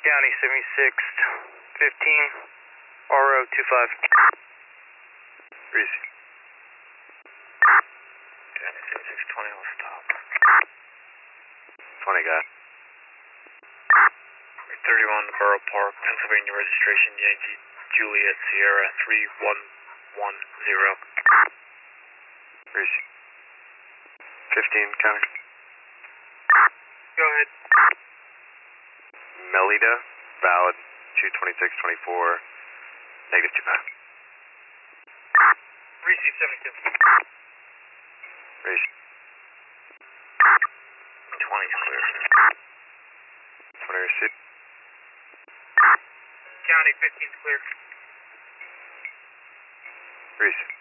County 76th, 15, RO 25. Reese. County 7620 will stop. 20 guy. 31 Borough Park, Pennsylvania registration, Yankee Juliet Sierra 3110. Reese. 15 county. Go ahead. Melida, valid 22624, negative 25. Receive 72. Reese. 20 is clear. 20 receipt. County 15 is clear. Reese.